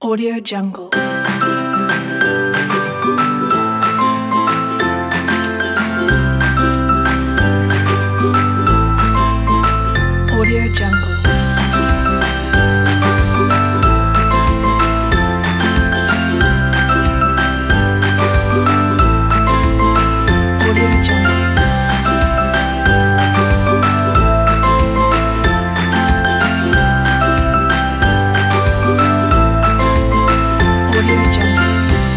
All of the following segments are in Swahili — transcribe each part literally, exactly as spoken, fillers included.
Audio Jungle. Audio Jungle. Audio Jungle. Audio Jungle.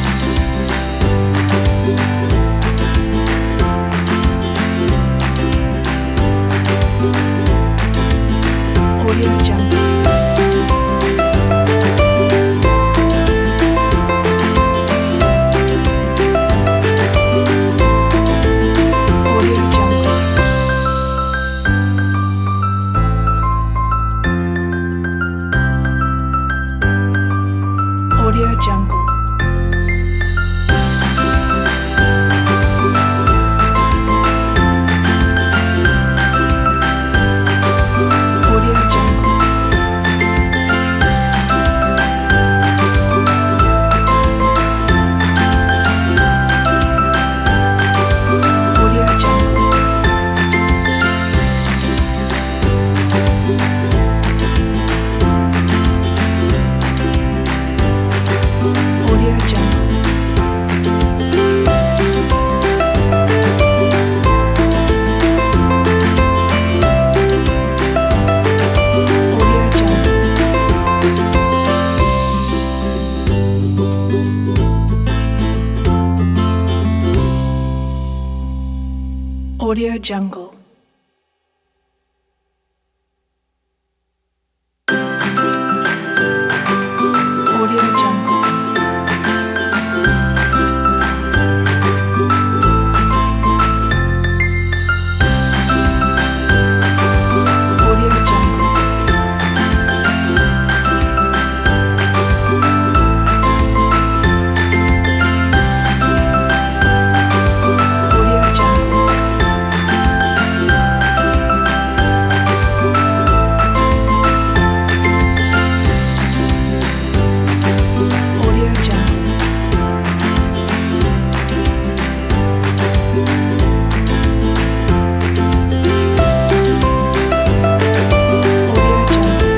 Audio Jungle. Audio Jungle. Audio Jungle. Audio Jungle. Audio Jungle. Audio Jungle. Audio Jungle. Audio Jungle. Audio Jungle. Audio Jungle. Audio Jungle. Audio Jungle. Audio Jungle.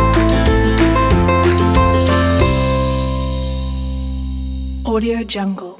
Audio Jungle.